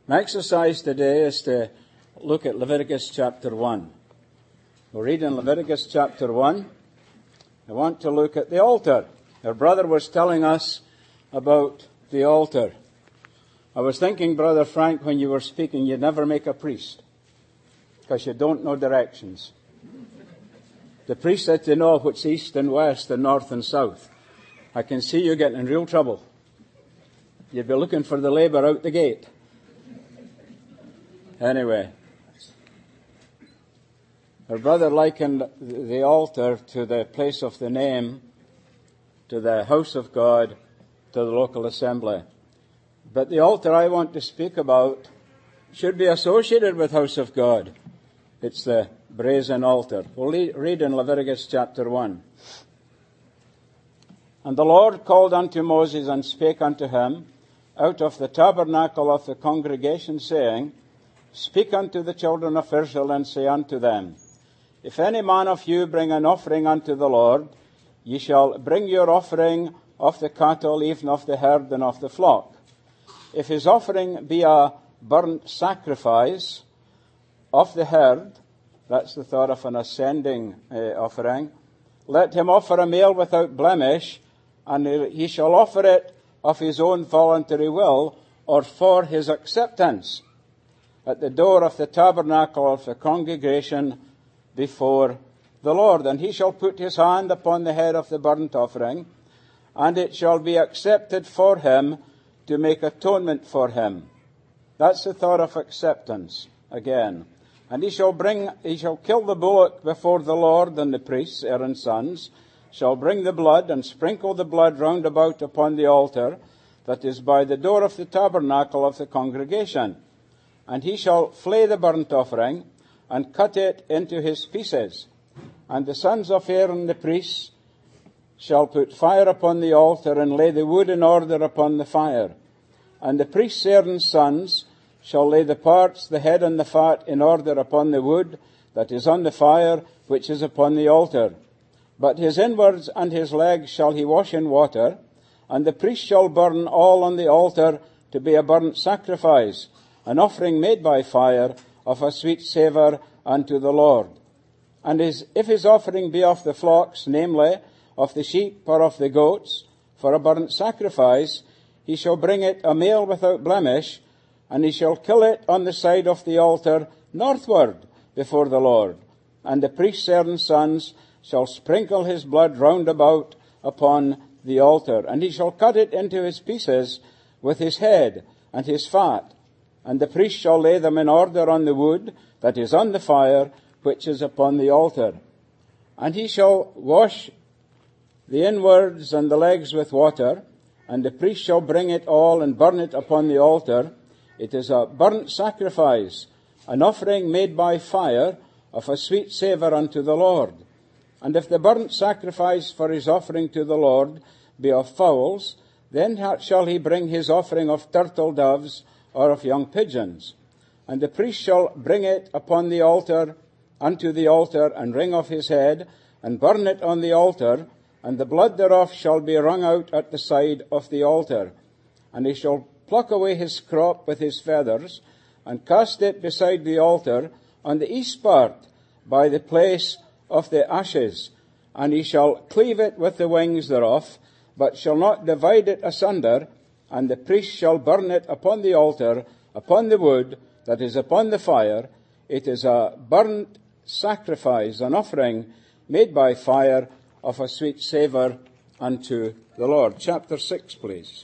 My exercise today is to look at Leviticus chapter 1. We'll read in Leviticus chapter 1. I want to look at the altar. Our brother was telling us about the altar. I was thinking, Brother Frank, when you were speaking, you'd never make a priest, because you don't know directions. The priest had to know what's east and west and north and south. I can see you getting in real trouble. You'd be looking for the labour out the gate. Anyway, our brother likened the altar to the place of the name, to the house of God, to the local assembly. But the altar I want to speak about should be associated with house of God. It's the brazen altar. We'll read in Leviticus chapter 1. And the Lord called unto Moses and spake unto him out of the tabernacle of the congregation, saying, Speak unto the children of Israel, and say unto them, If any man of you bring an offering unto the Lord, ye shall bring your offering of the cattle, even of the herd and of the flock. If his offering be a burnt sacrifice of the herd, that's the thought of an ascending offering, let him offer a male without blemish, and he shall offer it of his own voluntary will, or for his acceptance, at the door of the tabernacle of the congregation before the Lord. And he shall put his hand upon the head of the burnt offering, and it shall be accepted for him to make atonement for him. That's the thought of acceptance again. And he shall kill the bullock before the Lord, and the priests, Aaron's sons, shall bring the blood and sprinkle the blood round about upon the altar that is by the door of the tabernacle of the congregation. And he shall flay the burnt offering, and cut it into his pieces. And the sons of Aaron the priests shall put fire upon the altar, and lay the wood in order upon the fire. And the priests Aaron's sons shall lay the parts, the head and the fat, in order upon the wood that is on the fire, which is upon the altar. But his inwards and his legs shall he wash in water, and the priest shall burn all on the altar to be a burnt sacrifice, an offering made by fire of a sweet savour unto the Lord. And if his offering be of the flocks, namely, of the sheep or of the goats, for a burnt sacrifice, he shall bring it a male without blemish, and he shall kill it on the side of the altar northward before the Lord. And the priest's Aaron's sons shall sprinkle his blood round about upon the altar, and he shall cut it into his pieces with his head and his fat. And the priest shall lay them in order on the wood that is on the fire, which is upon the altar. And he shall wash the inwards and the legs with water, and the priest shall bring it all and burn it upon the altar. It is a burnt sacrifice, an offering made by fire of a sweet savour unto the Lord. And if the burnt sacrifice for his offering to the Lord be of fowls, then shall he bring his offering of turtle doves or of young pigeons. And the priest shall bring it upon the altar, unto the altar, and wring off his head, and burn it on the altar, and the blood thereof shall be wrung out at the side of the altar. And he shall pluck away his crop with his feathers, and cast it beside the altar on the east part, by the place of the ashes. And he shall cleave it with the wings thereof, but shall not divide it asunder, and the priest shall burn it upon the altar, upon the wood that is upon the fire. It is a burnt sacrifice, an offering made by fire of a sweet savour unto the Lord. Chapter 6, please.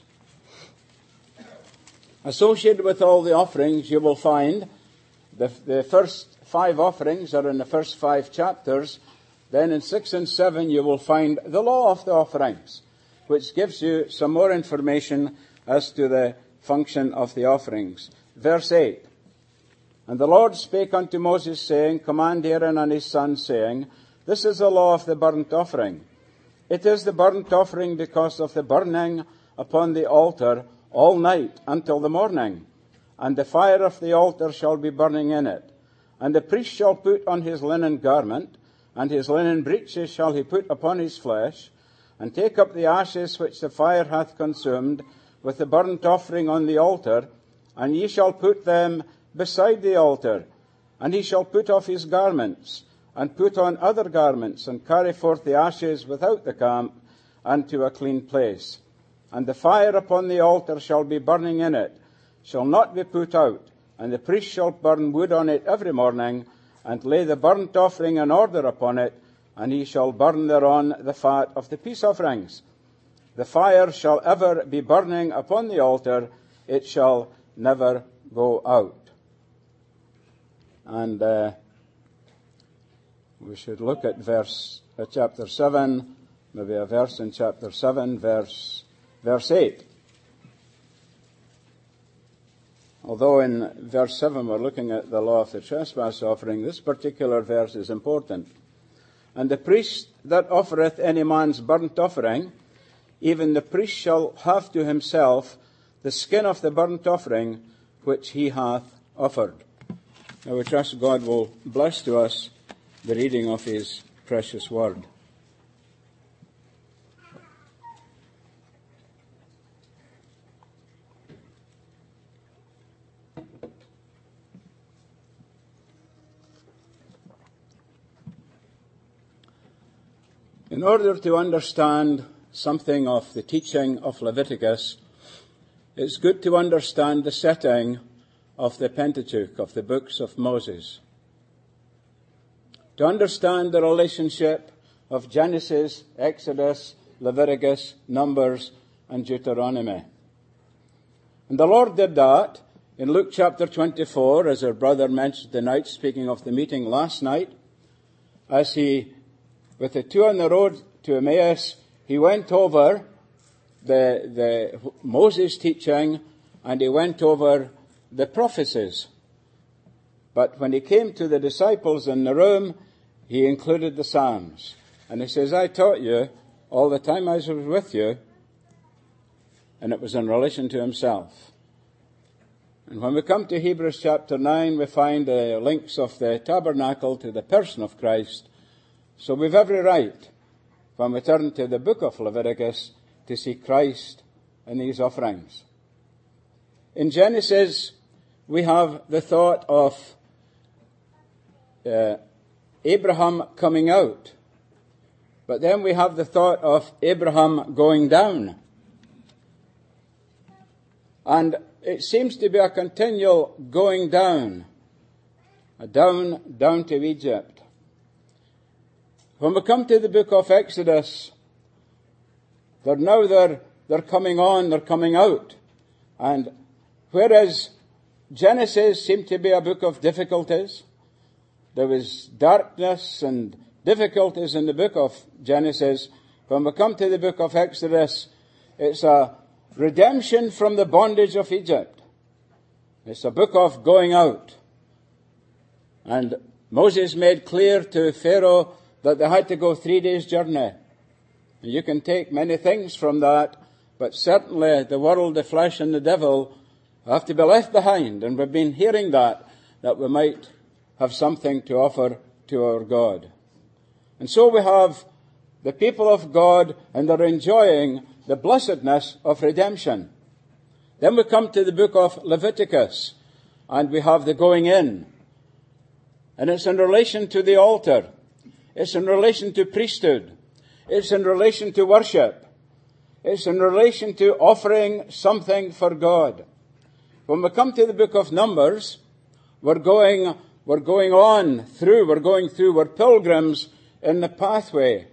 Associated with all the offerings, you will find the first 5 offerings are in the first 5 chapters. Then in 6 and 7, you will find the law of the offerings, which gives you some more information as to the function of the offerings. Verse 8, And the Lord spake unto Moses, saying, Command Aaron and his sons, saying, This is the law of the burnt offering. It is the burnt offering because of the burning upon the altar all night until the morning. And the fire of the altar shall be burning in it. And the priest shall put on his linen garment, and his linen breeches shall he put upon his flesh, and take up the ashes which the fire hath consumed, with the burnt offering on the altar, and ye shall put them beside the altar. And he shall put off his garments, and put on other garments, and carry forth the ashes without the camp, unto a clean place. And the fire upon the altar shall be burning in it, shall not be put out. And the priest shall burn wood on it every morning, and lay the burnt offering in order upon it, and he shall burn thereon the fat of the peace offerings. The fire shall ever be burning upon the altar, it shall never go out. And we should look at chapter 7, maybe a verse in chapter 7, verse 8. Although in verse 7 we're looking at the law of the trespass offering, this particular verse is important. And the priest that offereth any man's burnt offering, even the priest shall have to himself the skin of the burnt offering which he hath offered. Now we trust God will bless to us the reading of his precious word. In order to understand something of the teaching of Leviticus, it's good to understand the setting of the Pentateuch, of the books of Moses. To understand the relationship of Genesis, Exodus, Leviticus, Numbers, and Deuteronomy. And the Lord did that in Luke chapter 24, as our brother mentioned tonight, speaking of the meeting last night, as he, with the two on the road to Emmaus, he went over the Moses teaching, and he went over the prophecies. But when he came to the disciples in the room, he included the Psalms. And he says, I taught you all the time I was with you. And it was in relation to himself. And when we come to Hebrews chapter 9, we find the links of the tabernacle to the person of Christ. So we've every right, when we turn to the book of Leviticus, to see Christ in these offerings. In Genesis, we have the thought of Abraham coming out. But then we have the thought of Abraham going down. And it seems to be a continual going down. Down to Egypt. When we come to the book of Exodus, they're coming on, they're coming out. And whereas Genesis seemed to be a book of difficulties, there was darkness and difficulties in the book of Genesis. When we come to the book of Exodus, it's a redemption from the bondage of Egypt. It's a book of going out. And Moses made clear to Pharaoh that they had to go 3 days' journey. You can take many things from that, but certainly the world, the flesh, and the devil have to be left behind. And we've been hearing that we might have something to offer to our God. And so we have the people of God, and they're enjoying the blessedness of redemption. Then we come to the book of Leviticus, and we have the going in. And it's in relation to the altar. It's in relation to priesthood. It's in relation to worship. It's in relation to offering something for God. When we come to the book of Numbers, we're going through, we're pilgrims in the pathway.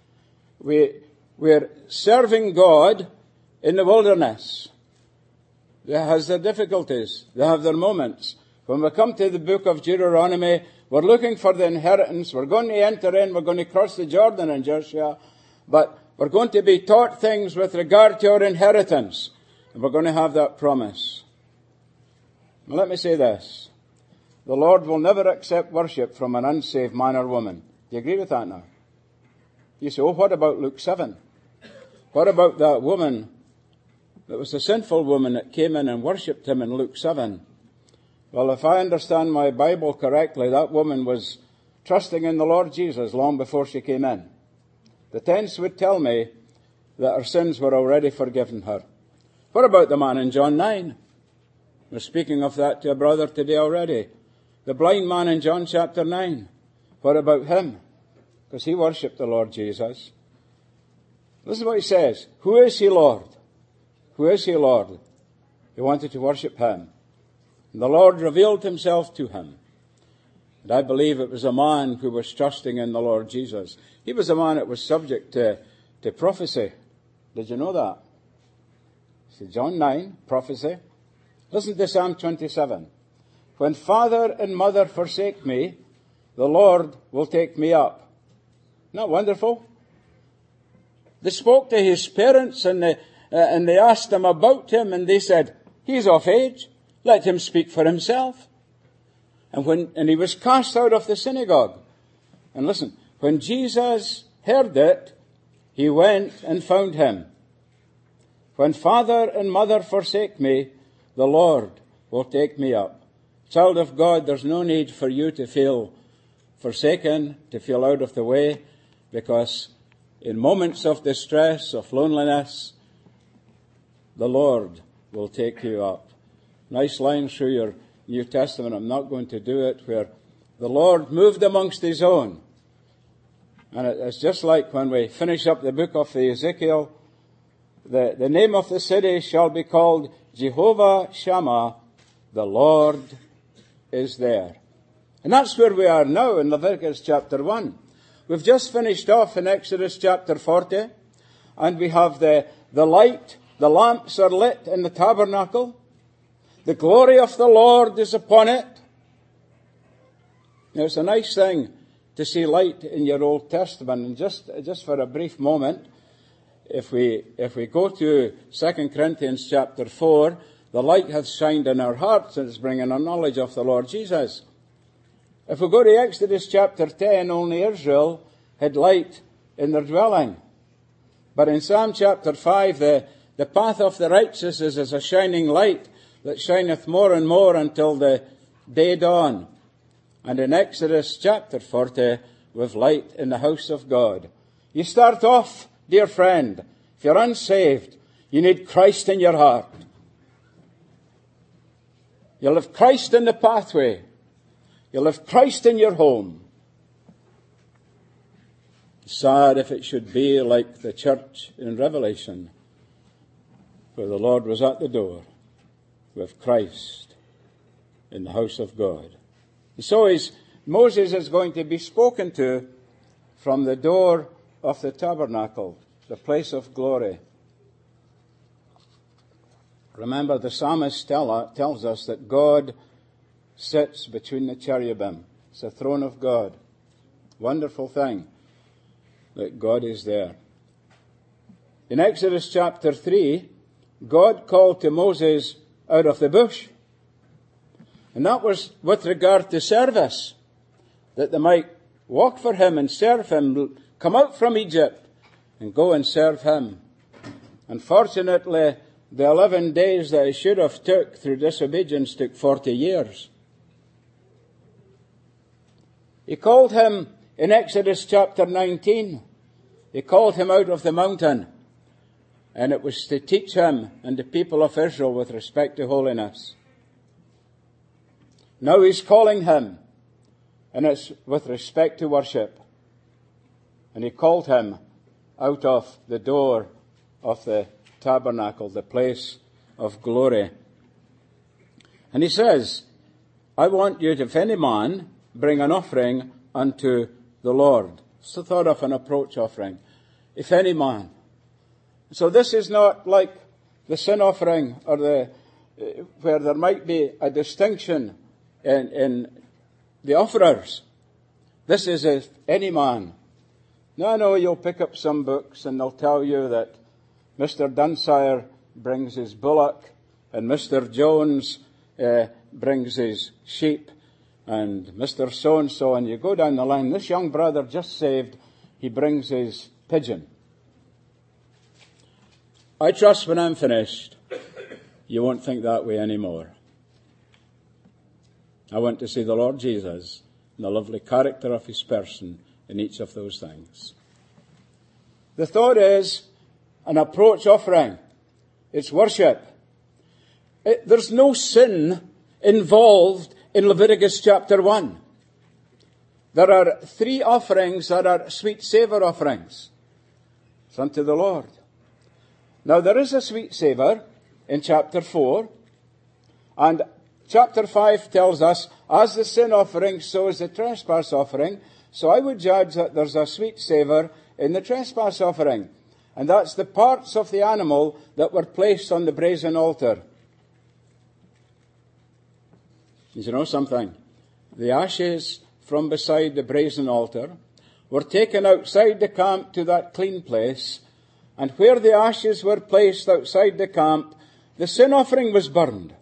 We're serving God in the wilderness. They have their difficulties. They have their moments. When we come to the book of Deuteronomy, we're looking for the inheritance. We're going to enter in. We're going to cross the Jordan in Joshua. But we're going to be taught things with regard to our inheritance. And we're going to have that promise. Now let me say this. The Lord will never accept worship from an unsaved man or woman. Do you agree with that now? You say, oh, what about Luke 7? What about that woman that was a sinful woman that came in and worshipped him in Luke 7? Well, if I understand my Bible correctly, that woman was trusting in the Lord Jesus long before she came in. The tense would tell me that her sins were already forgiven her. What about the man in John 9? We're speaking of that to a brother today already. The blind man in John chapter 9. What about him? Because he worshipped the Lord Jesus. Listen to what he says. Who is he, Lord? Who is he, Lord? He wanted to worship him. And the Lord revealed himself to him. And I believe it was a man who was trusting in the Lord Jesus. He was a man that was subject to prophecy. Did you know that? See, John 9, prophecy. Listen to Psalm 27. When father and mother forsake me, the Lord will take me up. Isn't that wonderful? They spoke to his parents and they asked him about him, and they said, he's of age. Let him speak for himself. And he was cast out of the synagogue. And listen, when Jesus heard it, he went and found him. When father and mother forsake me, the Lord will take me up. Child of God, there's no need for you to feel forsaken, to feel out of the way, because in moments of distress, of loneliness, the Lord will take you up. Nice line through your New Testament, I'm not going to do it, where the Lord moved amongst his own. And it's just like when we finish up the book of Ezekiel, the name of the city shall be called Jehovah Shammah, the Lord is there. And that's where we are now in Leviticus chapter 1. We've just finished off in Exodus chapter 40, and we have the light, the lamps are lit in the tabernacle. The glory of the Lord is upon it. Now, it's a nice thing to see light in your Old Testament. And just for a brief moment, if we go to 2 Corinthians chapter 4, the light hath shined in our hearts and is bringing a knowledge of the Lord Jesus. If we go to Exodus chapter 10, only Israel had light in their dwelling. But in Psalm chapter 5, the path of the righteous is as a shining light that shineth more and more until the day dawn. And in Exodus chapter 40, with light in the house of God. You start off, dear friend, if you're unsaved, you need Christ in your heart. You'll have Christ in the pathway. You'll have Christ in your home. Sad if it should be like the church in Revelation, where the Lord was at the door with Christ in the house of God. So Moses is going to be spoken to from the door of the tabernacle, the place of glory. Remember, the psalmist tells us that God sits between the cherubim. It's the throne of God. Wonderful thing that God is there. In Exodus chapter 3, God called to Moses out of the bush. And that was with regard to service, that they might walk for him and serve him, come out from Egypt and go and serve him. Unfortunately, the 11 days that he should have took through disobedience took 40 years. He called him in Exodus chapter 19. He called him out of the mountain, and it was to teach him and the people of Israel with respect to holiness. Now he's calling him, and it's with respect to worship. And he called him out of the door of the tabernacle, the place of glory. And he says, I want you to, if any man, bring an offering unto the Lord. It's the thought of an approach offering. If any man. So this is not like the sin offering or where there might be a distinction in the offerers. This is if any man. Now I know you'll pick up some books and they'll tell you that Mr. Dunsire brings his bullock and Mr. Jones brings his sheep and Mr. So-and-so, and you go down the line. This young brother just saved, he brings his pigeon. I trust when I'm finished, you won't think that way anymore. I want to see the Lord Jesus and the lovely character of his person in each of those things. The thought is an approach offering. It's worship. There's no sin involved in Leviticus chapter 1. There are 3 offerings that are sweet savour offerings. It's unto the Lord. Now there is a sweet savour in chapter 4, and chapter 5 tells us, as the sin offering, so is the trespass offering. So I would judge that there's a sweet savour in the trespass offering. And that's the parts of the animal that were placed on the brazen altar. Did you know something? The ashes from beside the brazen altar were taken outside the camp to that clean place, and where the ashes were placed outside the camp, the sin offering was burned.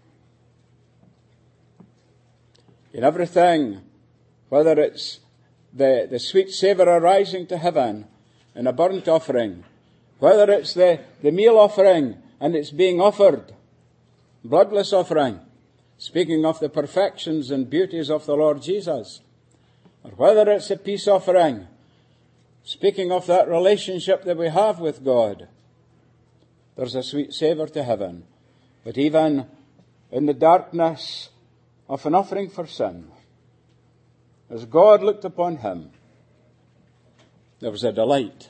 In everything, whether it's the sweet savour arising to heaven in a burnt offering, whether it's the meal offering and it's being offered, bloodless offering, speaking of the perfections and beauties of the Lord Jesus, or whether it's a peace offering, speaking of that relationship that we have with God, there's a sweet savour to heaven. But even in the darkness of an offering for sin, as God looked upon him, there was a delight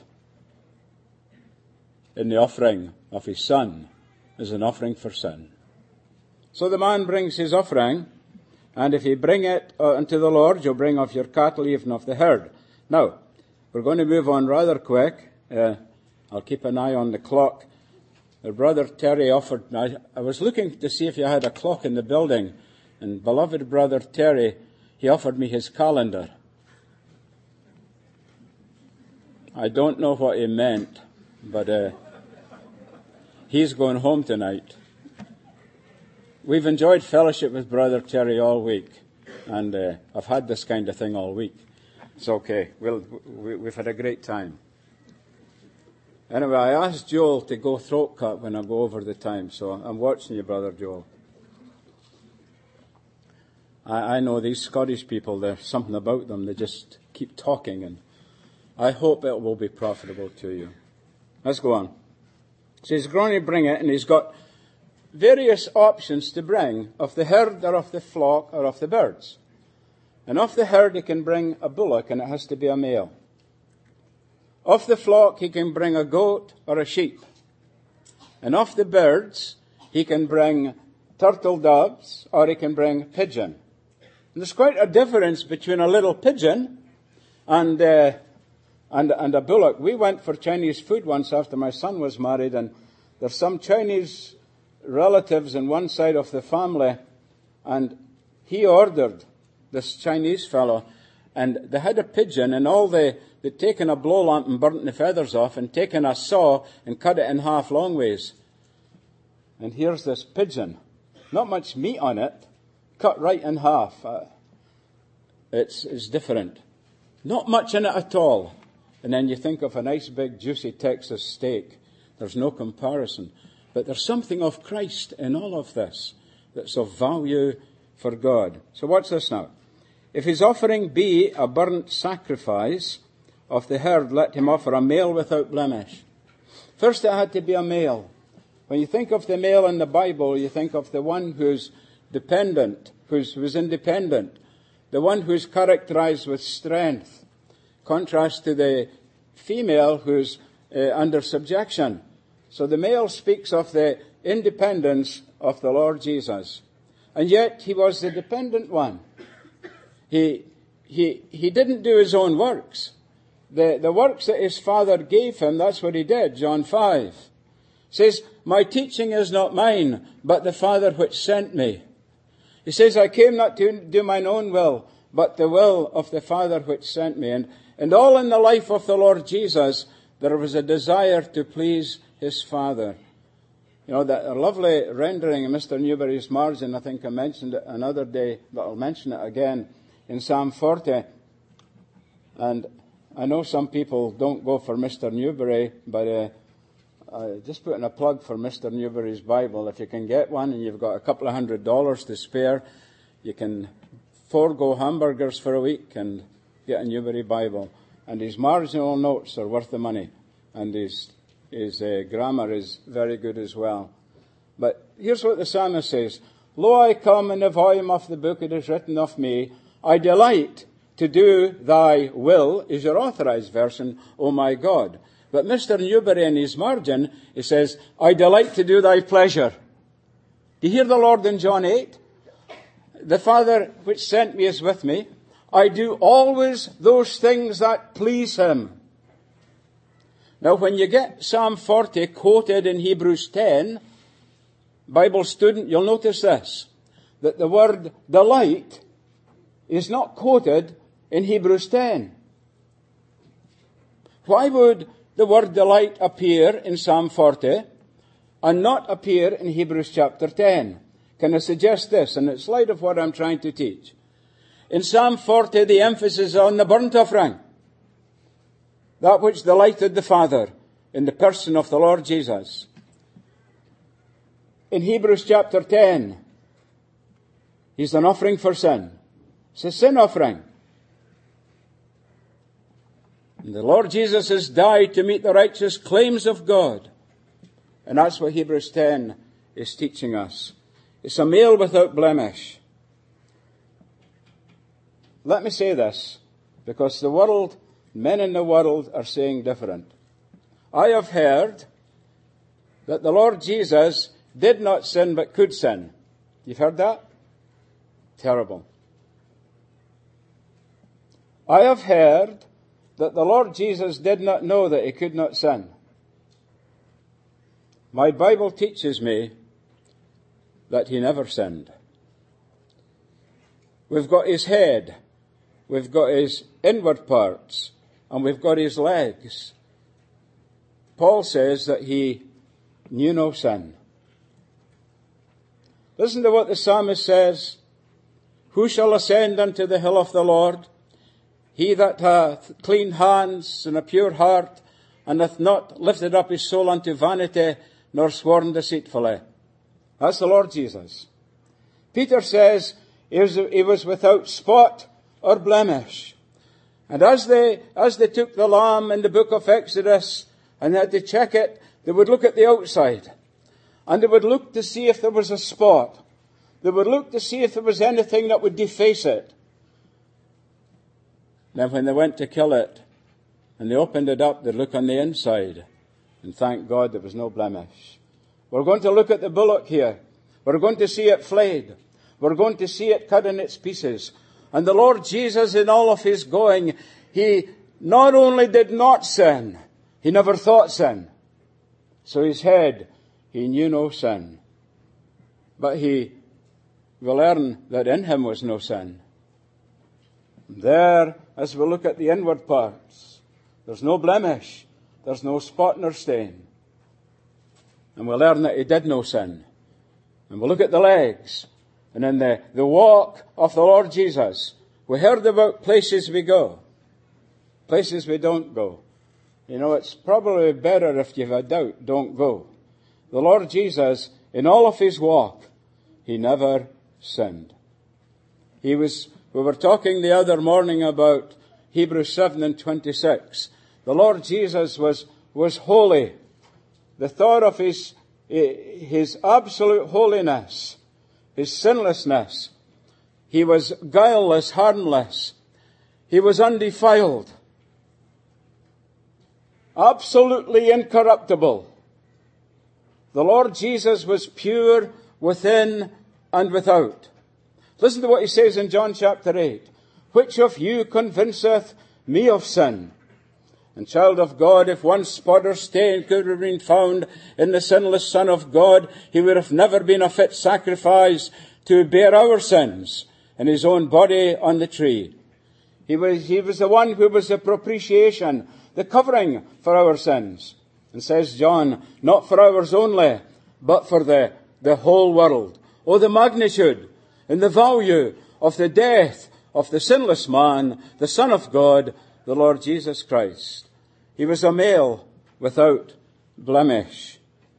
in the offering of his Son as an offering for sin. So the man brings his offering, and if you bring it unto the Lord, you'll bring of your cattle, even of the herd. Now, we're going to move on rather quick. I'll keep an eye on the clock. Brother Terry offered, I was looking to see if you had a clock in the building, and beloved Brother Terry, he offered me his calendar. I don't know what he meant, but he's going home tonight. We've enjoyed fellowship with Brother Terry all week, and I've had this kind of thing all week. It's okay. We've had a great time. Anyway, I asked Joel to go throat cut when I go over the time, so I'm watching you, Brother Joel. I know these Scottish people, there's something about them, they just keep talking, and I hope it will be profitable to you. Let's go on. So he's going to bring it, and he's got various options to bring of the herd or of the flock or of the birds. And of the herd he can bring a bullock, and it has to be a male. Of the flock he can bring a goat or a sheep. And of the birds he can bring turtle doves or he can bring pigeon. And there's quite a difference between a little pigeon and a bullock. We went for Chinese food once after my son was married, and there's some Chinese relatives on one side of the family, and he ordered, this Chinese fellow, and they had a pigeon, and they'd taken a blow lamp and burnt the feathers off, and taken a saw and cut it in half long ways. And here's this pigeon, not much meat on it, cut right in half. It's different. Not much in it at all. And then you think of a nice big juicy Texas steak. There's no comparison. But there's something of Christ in all of this that's of value for God. So watch this now. If his offering be a burnt sacrifice of the herd, let him offer a male without blemish. First it had to be a male. When you think of the male in the Bible, you think of the one who's dependent, who's independent, the one who's characterized with strength, contrast to the female who's under subjection. So the male speaks of the independence of the Lord Jesus. And yet he was the dependent one. He didn't do his own works. The works that his Father gave him, that's what he did. John 5 says, my teaching is not mine, but the Father which sent me. He says, I came not to do mine own will, but the will of the Father which sent me. And all in the life of the Lord Jesus, there was a desire to please his Father. You know, that lovely rendering in Mr. Newberry's margin, I think I mentioned it another day, but I'll mention it again, in Psalm 40. And I know some people don't go for Mr. Newberry, but just putting a plug for Mr. Newberry's Bible. If you can get one and you've got a couple of $100 to spare, you can forego hamburgers for a week and get a Newberry Bible. And his marginal notes are worth the money. And his grammar is very good as well. But here's what the psalmist says. Lo, I come in the volume of the book, it is written of me, I delight to do thy will, is your authorized version, O my God. But Mr. Newberry in his margin, he says, I delight to do thy pleasure. Do you hear the Lord in John 8? The Father which sent me is with me. I do always those things that please him. Now when you get Psalm 40 quoted in Hebrews 10, Bible student, you'll notice this, that the word delight is not quoted in Hebrews 10. Why would the word delight appear in Psalm 40 and not appear in Hebrews chapter 10? Can I suggest this? And it's light of what I'm trying to teach. In Psalm 40, the emphasis is on the burnt offering, that which delighted the Father in the person of the Lord Jesus. In Hebrews chapter 10, he's an offering for sin. It's a sin offering. And the Lord Jesus has died to meet the righteous claims of God. And that's what Hebrews 10 is teaching us. It's a male without blemish. Let me say this, because the world, men in the world are saying different. I have heard that the Lord Jesus did not sin but could sin. You've heard that? Terrible. I have heard that the Lord Jesus did not know that he could not sin. My Bible teaches me that he never sinned. We've got his head, we've got his inward parts, and we've got his legs. Paul says that he knew no sin. Listen to what the psalmist says. Who shall ascend unto the hill of the Lord? He that hath clean hands and a pure heart, and hath not lifted up his soul unto vanity, nor sworn deceitfully. That's the Lord Jesus. Peter says he was without spot or blemish. And as they took the lamb in the book of Exodus and had to check it, they would look at the outside. And they would look to see if there was a spot. They would look to see if there was anything that would deface it. Then when they went to kill it, and they opened it up, they'd look on the inside. And thank God there was no blemish. We're going to look at the bullock here. We're going to see it flayed. We're going to see it cut in its pieces. And the Lord Jesus, in all of his going, he not only did not sin, he never thought sin. So his head, he knew no sin. But we learn that in him was no sin. There, as we look at the inward parts, there's no blemish. There's no spot nor stain. And we learn that he did no sin. And we look at the legs. And in the walk of the Lord Jesus, we heard about places we go, places we don't go. You know, it's probably better if you've a doubt, don't go. The Lord Jesus, in all of his walk, he never sinned. We were talking the other morning about Hebrews 7:26. The Lord Jesus was holy. The thought of his absolute holiness, his sinlessness. He was guileless, harmless. He was undefiled. Absolutely incorruptible. The Lord Jesus was pure within and without. Listen to what he says in John chapter 8. Which of you convinceth me of sin? And child of God, if one spot or stain could have been found in the sinless Son of God, he would have never been a fit sacrifice to bear our sins in his own body on the tree. He was the one who was the propitiation, the covering for our sins. And says John, not for ours only, but for the whole world. Oh, the magnitude and the value of the death of the sinless man, the Son of God, the Lord Jesus Christ. He was a male without blemish.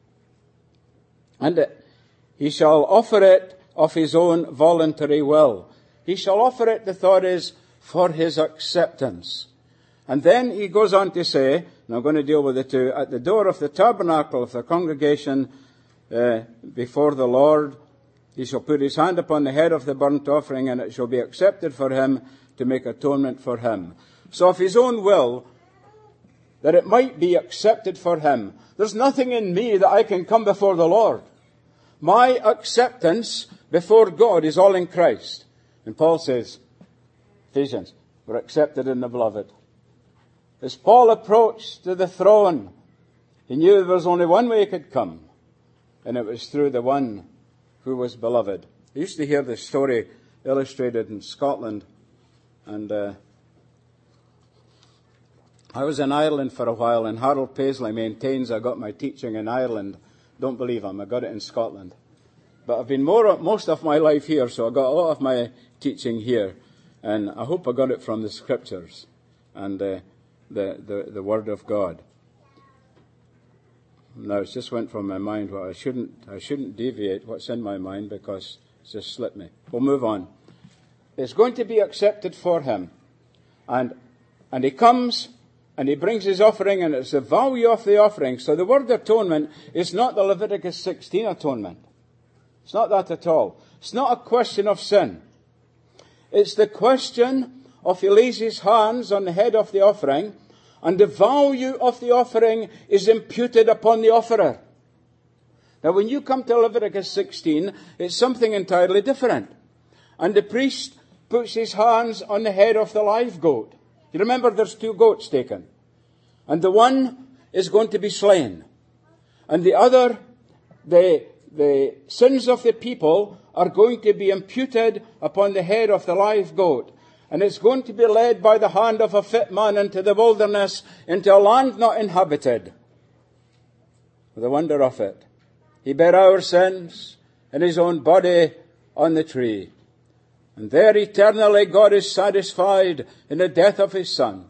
And he shall offer it of his own voluntary will. He shall offer it, the thought is, for his acceptance. And then he goes on to say, and I'm going to deal with it too, at the door of the tabernacle of the congregation, before the Lord. He shall put his hand upon the head of the burnt offering, and it shall be accepted for him to make atonement for him. So of his own will, that it might be accepted for him. There's nothing in me that I can come before the Lord. My acceptance before God is all in Christ. And Paul says, Ephesians, we're accepted in the beloved. As Paul approached to the throne, he knew there was only one way he could come, and it was through the one who was beloved. I used to hear this story illustrated in Scotland, and I was in Ireland for a while, and Harold Paisley maintains I got my teaching in Ireland. Don't believe him, I got it in Scotland. But I've been most of my life here, so I got a lot of my teaching here, and I hope I got it from the Scriptures and the Word of God. Now it just went from my mind. Well, I shouldn't deviate what's in my mind because it's just slipped me. We'll move on. It's going to be accepted for him, and he comes and he brings his offering, and it's the value of the offering. So the word atonement is not the Leviticus 16 atonement. It's not that at all. It's not a question of sin. It's the question of he lays his hands on the head of the offering, and the value of the offering is imputed upon the offerer. Now, when you come to Leviticus 16, it's something entirely different. And the priest puts his hands on the head of the live goat. You remember there's 2 goats taken. And the one is going to be slain. And the other, the sins of the people are going to be imputed upon the head of the live goat. And it's going to be led by the hand of a fit man into the wilderness, into a land not inhabited. The wonder of it. He bare our sins in his own body on the tree. And there eternally God is satisfied in the death of his Son.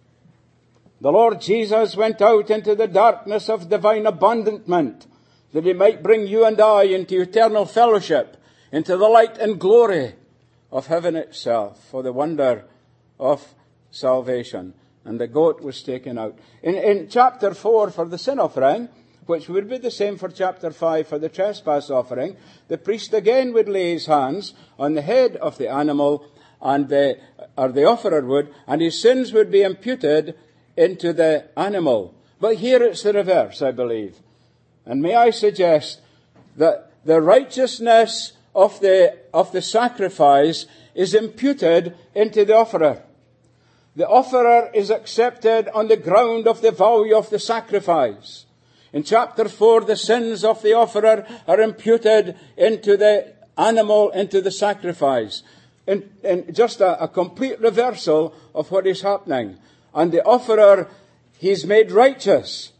The Lord Jesus went out into the darkness of divine abandonment, that he might bring you and I into eternal fellowship, into the light and glory of heaven itself, for the wonder of salvation. And the goat was taken out. In chapter 4 for the sin offering, which would be the same for chapter 5 for the trespass offering, the priest again would lay his hands on the head of the animal, and the offerer would, and his sins would be imputed into the animal. But here it's the reverse, I believe. And may I suggest that the righteousness of the sacrifice is imputed into the offerer. The offerer is accepted on the ground of the value of the sacrifice. In chapter 4, the sins of the offerer are imputed into the animal, into the sacrifice. In just a complete reversal of what is happening. And the offerer, he's made righteous.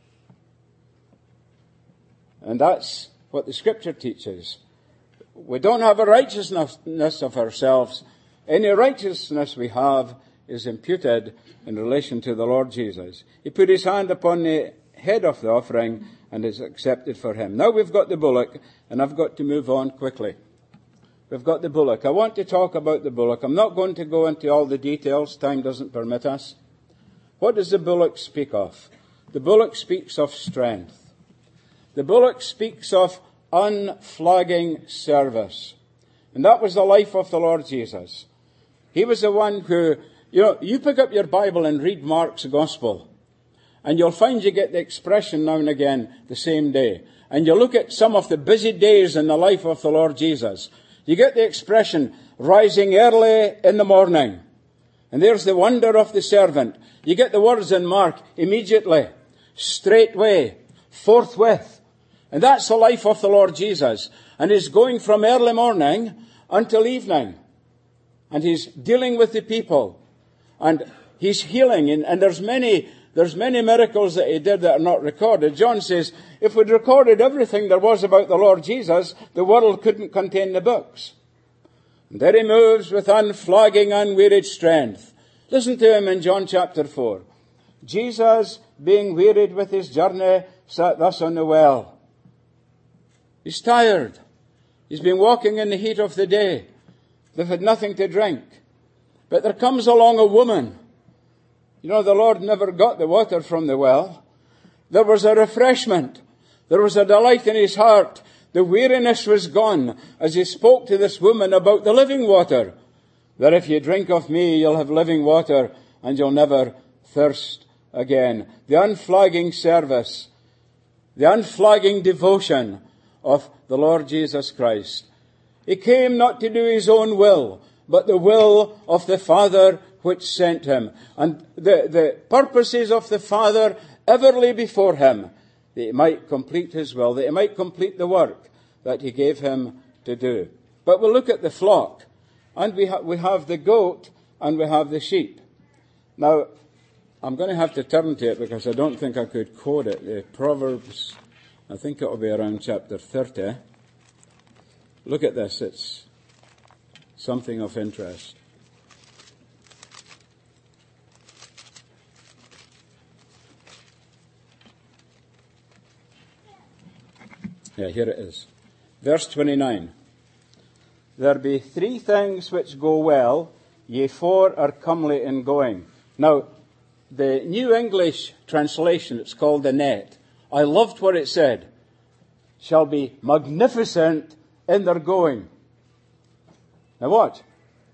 And that's what the Scripture teaches. We don't have a righteousness of ourselves. Any righteousness we have is imputed in relation to the Lord Jesus. He put his hand upon the head of the offering and is accepted for him. Now we've got the bullock, and I've got to move on quickly. We've got the bullock. I want to talk about the bullock. I'm not going to go into all the details. Time doesn't permit us. What does the bullock speak of? The bullock speaks of strength. The bullock speaks of unflagging service. And that was the life of the Lord Jesus. He was the one who, you pick up your Bible and read Mark's Gospel, and you'll find you get the expression now and again the same day. And you look at some of the busy days in the life of the Lord Jesus. You get the expression, rising early in the morning. And there's the wonder of the servant. You get the words in Mark, immediately, straightway, forthwith. And that's the life of the Lord Jesus. And he's going from early morning until evening. And he's dealing with the people. And he's healing. And there's many miracles that he did that are not recorded. John says, if we'd recorded everything there was about the Lord Jesus, the world couldn't contain the books. And there he moves with unflagging, unwearied strength. Listen to him in John chapter 4. Jesus, being wearied with his journey, sat thus on the well. He's tired. He's been walking in the heat of the day. They've had nothing to drink. But there comes along a woman. The Lord never got the water from the well. There was a refreshment. There was a delight in his heart. The weariness was gone as he spoke to this woman about the living water. That if you drink of me, you'll have living water and you'll never thirst again. The unflagging service, the unflagging devotion of the Lord Jesus Christ. He came not to do his own will, but the will of the Father which sent him. And the purposes of the Father ever lay before him, that he might complete his will, that he might complete the work that he gave him to do. But we'll look at the flock. And we have the goat and we have the sheep. Now, I'm going to have to turn to it because I don't think I could quote it. The Proverbs, I think it will be around chapter 30. Look at this. It's something of interest. Yeah, here it is. Verse 29. There be 3 things which go well, ye 4 are comely in going. Now, the New English translation, it's called the Net. I loved what it said. Shall be magnificent in their going. Now what?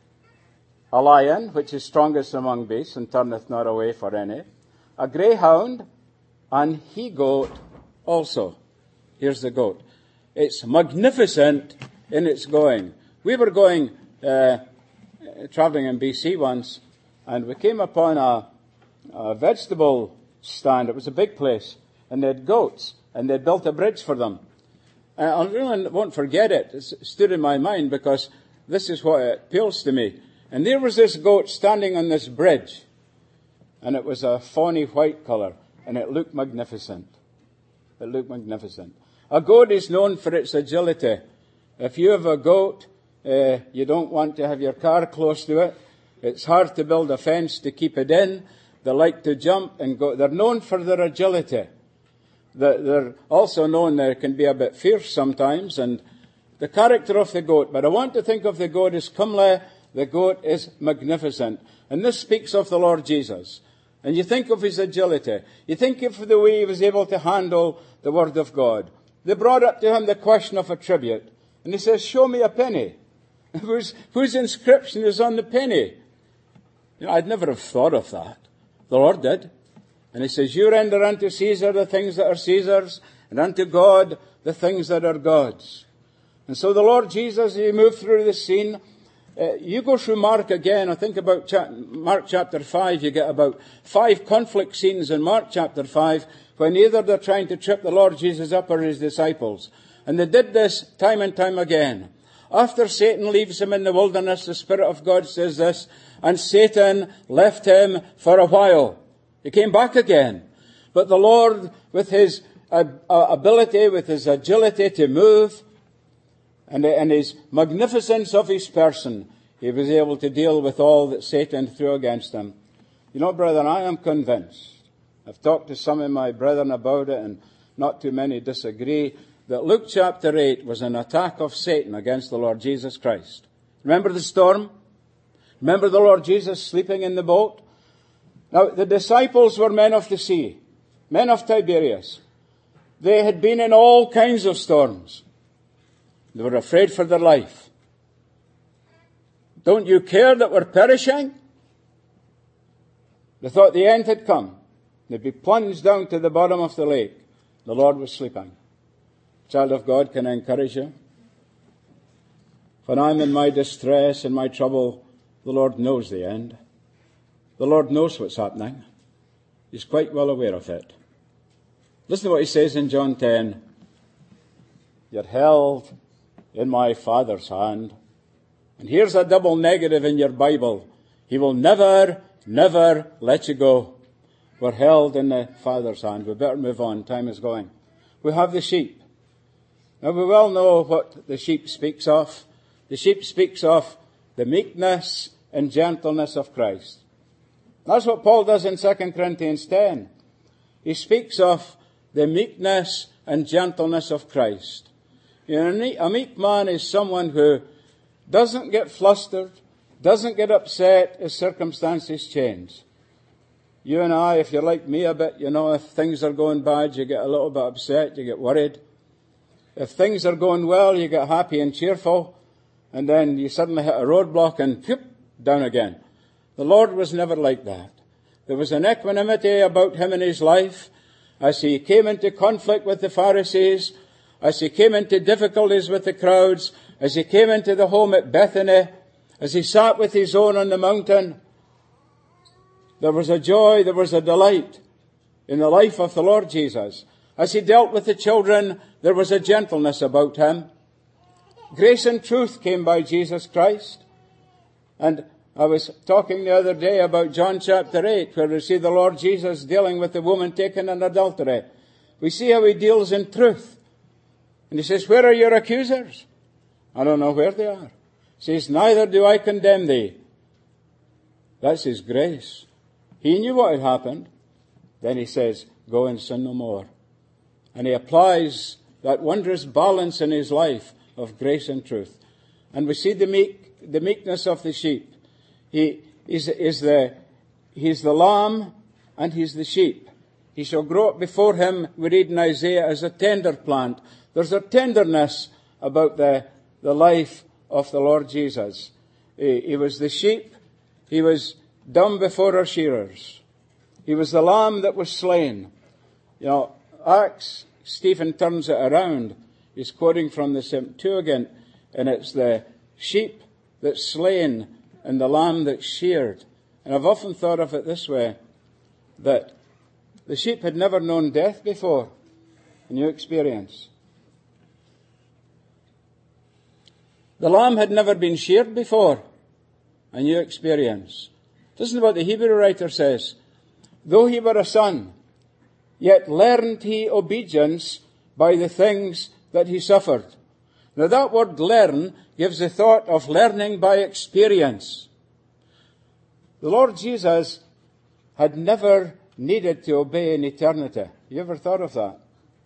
A lion, which is strongest among beasts, and turneth not away for any. A greyhound, and he-goat also. Here's the goat. It's magnificent in its going. We were going, traveling in BC once, and we came upon a vegetable stand. It was a big place, and they had goats, and they built a bridge for them. I really won't forget it. It stood in my mind because this is what appeals to me. And there was this goat standing on this bridge, and it was a fawny white colour, and it looked magnificent. It looked magnificent. A goat is known for its agility. If you have a goat, you don't want to have your car close to it. It's hard to build a fence to keep it in. They like to jump and go. They're known for their agility. They're also known they can be a bit fierce sometimes, and the character of the goat. But I want to think of the goat as comely. The goat is magnificent. And this speaks of the Lord Jesus. And you think of his agility. You think of the way he was able to handle the Word of God. They brought up to him the question of a tribute. And he says, show me a penny. Whose inscription is on the penny? You know, I'd never have thought of that. The Lord did. And he says, you render unto Caesar the things that are Caesar's, and unto God the things that are God's. And so the Lord Jesus, he moved through the scene. You go through Mark again, I think about Mark chapter 5, you get about 5 conflict scenes in Mark chapter 5, when either they're trying to trip the Lord Jesus up or his disciples. And they did this time and time again. After Satan leaves him in the wilderness, the Spirit of God says this, and Satan left him for a while. He came back again. But the Lord, with his ability, with his agility to move, and his magnificence of his person, he was able to deal with all that Satan threw against him. You know, brethren, I am convinced, I've talked to some of my brethren about it, and not too many disagree, that Luke chapter 8 was an attack of Satan against the Lord Jesus Christ. Remember the storm? Remember the Lord Jesus sleeping in the boat? Now, the disciples were men of the sea, men of Tiberias. They had been in all kinds of storms. They were afraid for their life. Don't you care that we're perishing? They thought the end had come. They'd be plunged down to the bottom of the lake. The Lord was sleeping. Child of God, can I encourage you? When I'm in my distress and my trouble, the Lord knows the end. The Lord knows what's happening. He's quite well aware of it. Listen to what he says in John 10. You're held in my Father's hand. And here's a double negative in your Bible. He will never, never let you go. We're held in the Father's hand. We better move on. Time is going. We have the sheep. Now we well know what the sheep speaks of. The sheep speaks of the meekness and gentleness of Christ. That's what Paul does in 2 Corinthians 10. He speaks of the meekness and gentleness of Christ. You know, a meek man is someone who doesn't get flustered, doesn't get upset as circumstances change. You and I, if you're like me a bit, if things are going bad, you get a little bit upset, you get worried. If things are going well, you get happy and cheerful, and then you suddenly hit a roadblock and whoop, down again. The Lord was never like that. There was an equanimity about him in his life as he came into conflict with the Pharisees, as he came into difficulties with the crowds, as he came into the home at Bethany, as he sat with his own on the mountain. There was a joy, there was a delight in the life of the Lord Jesus. As he dealt with the children, there was a gentleness about him. Grace and truth came by Jesus Christ. And I was talking the other day about John chapter 8, where we see the Lord Jesus dealing with the woman taken in adultery. We see how he deals in truth. And he says, where are your accusers? I don't know where they are. He says, neither do I condemn thee. That's his grace. He knew what had happened. Then he says, go and sin no more. And he applies that wondrous balance in his life of grace and truth. And we see the meekness of the sheep. He's the lamb and he's the sheep. He shall grow up before him, we read in Isaiah, as a tender plant. There's a tenderness about the life of the Lord Jesus. He was the sheep. He was dumb before her shearers. He was the lamb that was slain. Acts, Stephen turns it around. He's quoting from the Septuagint, and it's the sheep that's slain and the lamb that's sheared. And I've often thought of it this way, that the sheep had never known death before, in your experience. The lamb had never been sheared before, in your experience. Listen to what the Hebrew writer says. Though he were a son, yet learned he obedience by the things that he suffered. Now that word learn gives the thought of learning by experience. The Lord Jesus had never needed to obey in eternity. You ever thought of that?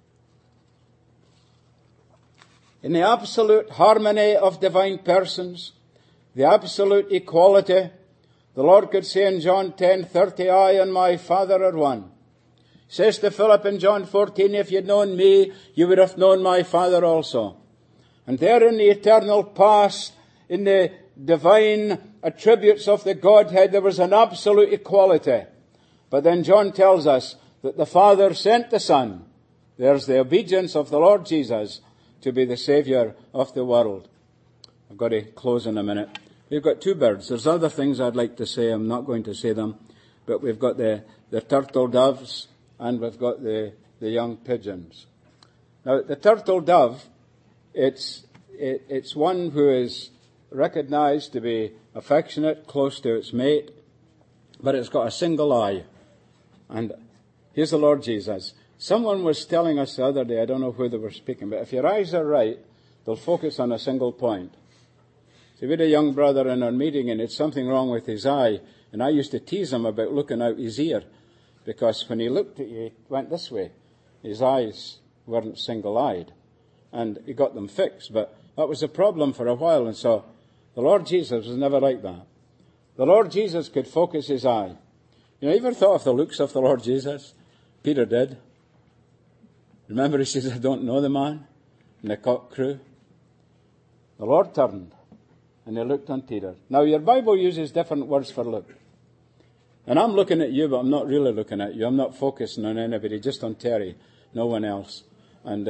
In the absolute harmony of divine persons, the absolute equality, the Lord could say in John 10:30, I and my Father are one. He says to Philip in John 14, if you'd known me, you would have known my Father also. And there in the eternal past, in the divine attributes of the Godhead, there was an absolute equality. But then John tells us that the Father sent the Son. There's the obedience of the Lord Jesus to be the Saviour of the world. I've got to close in a minute. We've got two birds. There's other things I'd like to say. I'm not going to say them. But we've got the turtle doves and we've got the young pigeons. Now, the turtle dove, it's one who is recognized to be affectionate, close to its mate, but it's got a single eye. And here's the Lord Jesus. Someone was telling us the other day, I don't know who they were speaking, but if your eyes are right, they'll focus on a single point. So we had a young brother in our meeting and it's something wrong with his eye, and I used to tease him about looking out his ear, because when he looked at you, he went this way. His eyes weren't single-eyed, and he got them fixed, but that was a problem for a while, and so the Lord Jesus was never like that. The Lord Jesus could focus his eye. You ever thought of the looks of the Lord Jesus? Peter did. Remember, he says, I don't know the man, and the cock crew. The Lord turned, and he looked on Peter. Now, your Bible uses different words for look. And I'm looking at you, but I'm not really looking at you. I'm not focusing on anybody, just on Terry, no one else. And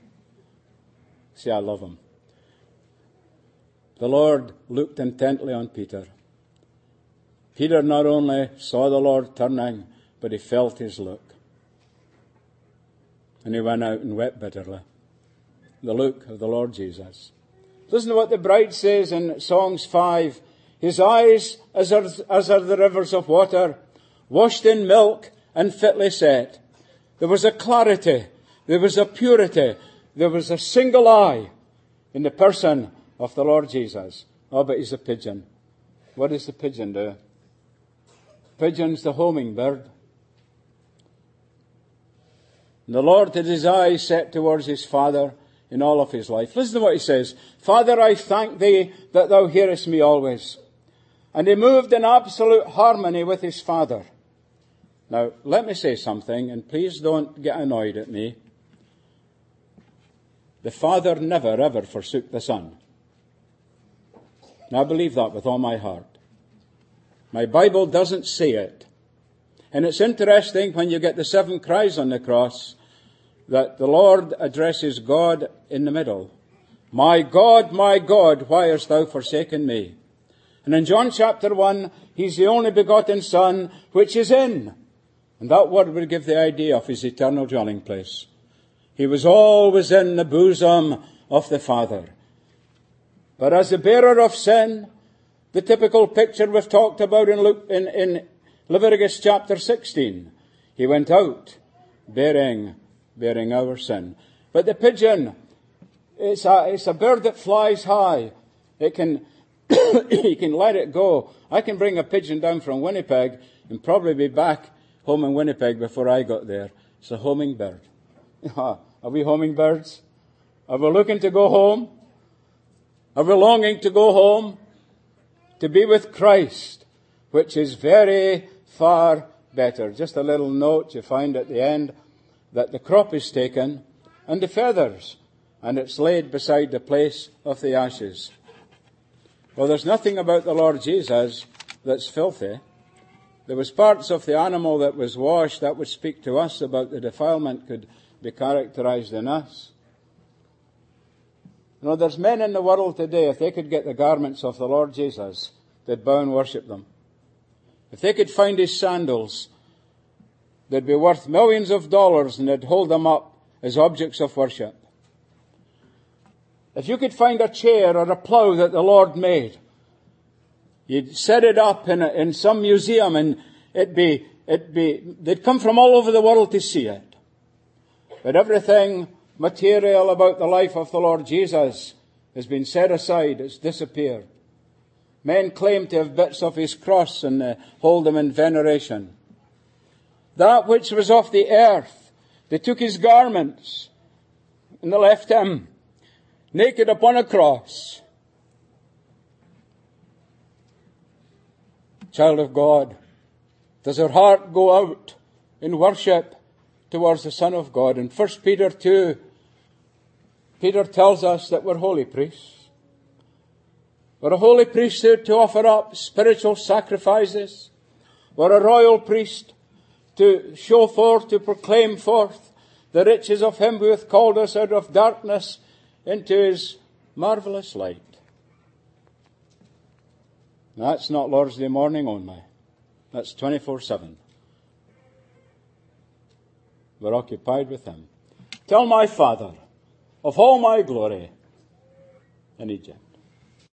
see, I love him. The Lord looked intently on Peter. Peter not only saw the Lord turning, but he felt his look. And he went out and wept bitterly. The look of the Lord Jesus. Listen to what the bride says in Songs 5. His eyes as are the rivers of water, washed in milk and fitly set. There was a clarity, there was a purity, there was a single eye in the person of the Lord Jesus. Oh, but he's a pigeon. What does the pigeon do? Pigeon's the homing bird. And the Lord had his eyes set towards his Father in all of his life. Listen to what he says. Father, I thank thee that thou hearest me always. And he moved in absolute harmony with his Father. Now, let me say something, and please don't get annoyed at me. The Father never, ever forsook the Son. And I believe that with all my heart. My Bible doesn't say it. And it's interesting when you get the 7 cries on the cross that the Lord addresses God in the middle. My God, why hast thou forsaken me? And in John chapter 1, he's the only begotten Son which is in. And that word would give the idea of his eternal dwelling place. He was always in the bosom of the Father. But as the bearer of sin, the typical picture we've talked about in Leviticus chapter 16, he went out bearing our sin. But the pigeon, it's a bird that flies high. It can, you can let it go. I can bring a pigeon down from Winnipeg and probably be back home in Winnipeg before I got there. It's a homing bird. Are we homing birds? Are we looking to go home? Are we longing to go home? To be with Christ, which is very far better. Just a little note you find at the end that the crop is taken and the feathers, and it's laid beside the place of the ashes. Well, there's nothing about the Lord Jesus that's filthy. There was parts of the animal that was washed that would speak to us about the defilement could be characterized in us. You know, there's men in the world today, if they could get the garments of the Lord Jesus, they'd bow and worship them. If they could find his sandals, they'd be worth millions of dollars and they'd hold them up as objects of worship. If you could find a chair or a plough that the Lord made, you'd set it up in some museum and they'd come from all over the world to see it. But everything material about the life of the Lord Jesus has been set aside, it's disappeared. Men claim to have bits of his cross and hold them in veneration. That which was of the earth, they took his garments and they left him naked upon a cross. Child of God, does our heart go out in worship towards the Son of God? In 1 Peter 2, Peter tells us that we're holy priests. We're a holy priesthood to offer up spiritual sacrifices. We're a royal priest to show forth, to proclaim forth the riches of him who hath called us out of darkness into his marvelous light. That's not Lord's Day morning only. That's 24/7. We're occupied with him. Tell my Father of all my glory in Egypt.